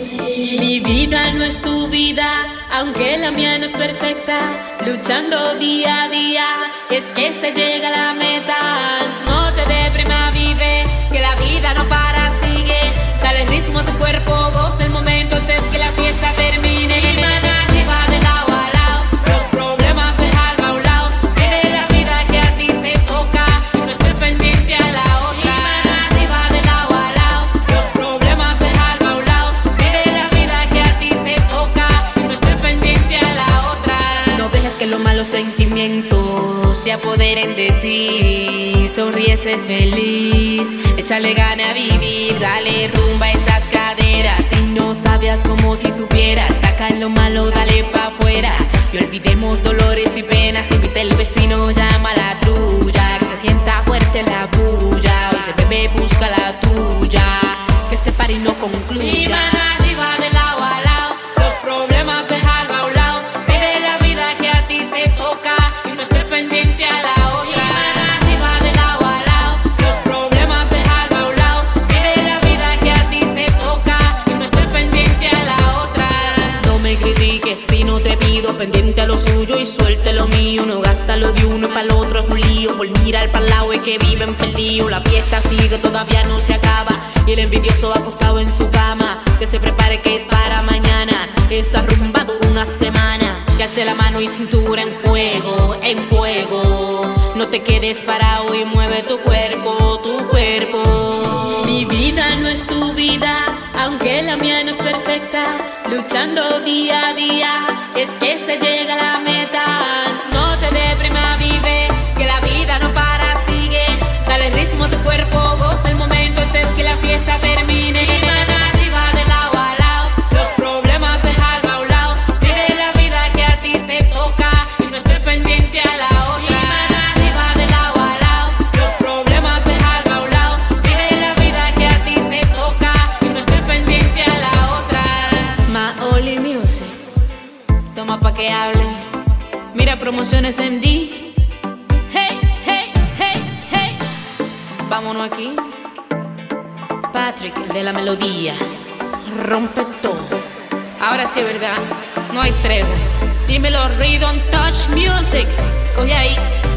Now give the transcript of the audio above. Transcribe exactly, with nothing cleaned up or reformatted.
Music. Mi vida no es tu vida, aunque la mía no es perfecta. Luchando día a día, es que se llega a la meta. No te deprima, vive, que la vida no para, sigue. Dale ritmo a tu cuerpo, goza el momento antes que la fiesta termine. Y mano arriba de lado a lado, los problemas dejarlo a un lado. Vive la vida que a ti te toca y no estés pendiente a la otra. Y mano arriba de lado a lado, los problemas dejarlo a un lado. Vive la vida que a ti te toca y no estés pendiente a la otra. No dejes que los malos sentimientos se apoderen de ti. Sonríe, sé feliz, échale gana a vivir. Dale rumba a esas caderas. Si no sabías como si supieras, saca lo malo, dale pa' afuera. Y olvidemos dolores y penas. Invita el vecino, llama a la trulla, que se sienta fuerte la bulla. Hoy se bebe, busca la tuya, que este party no concluya. Y mano arriba de lado a lado, los problemas dejarlo a un lado. Vive la vida que a ti te toca y no estés pendiente a la otra. Y mano arriba de lado a lado, los problemas dejarlo a un lado. Vive la vida que a ti te toca y no estés pendiente a la otra. No me critiques si no te pido, pendiente a lo suyo y suelte lo mío. No gasta lo de uno y para el otro es un lío. Por mirar para el lado es que viven perdido. La fiesta sigue, todavía no se acaba y el envidioso acostado en su cama. Que se prepare que es para mañana. Esta rumba dura una semana. Que hace la mano y cintura en fuego, en fuego. No te quedes parado y mueve tu cuerpo, tu cuerpo. Mi vida no es tu vida, aunque la mía no es perfecta. Luchando día a día, es que se llega a la meta. No te deprima, vive, que la vida no para, sigue. Dale ritmo a tu cuerpo, goza el momento antes que la fiesta termine. Y mano arriba de lado a lado, los problemas dejarlo a un lado. Vive la vida que a ti te toca y no estés pendiente a la otra. Y mano arriba de lado a lado, los problemas dejarlo a un lado. Vive la vida que a ti te toca y no estés pendiente a la otra. Maoli Music, toma pa' que hable. Mira promociones M D. Hey, hey, hey, hey. Vámonos aquí. Patrick, el de la melodía, rompe todo. Ahora sí es verdad, no hay tregua. Dímelo, Rhythm Touch Music. Coge ahí.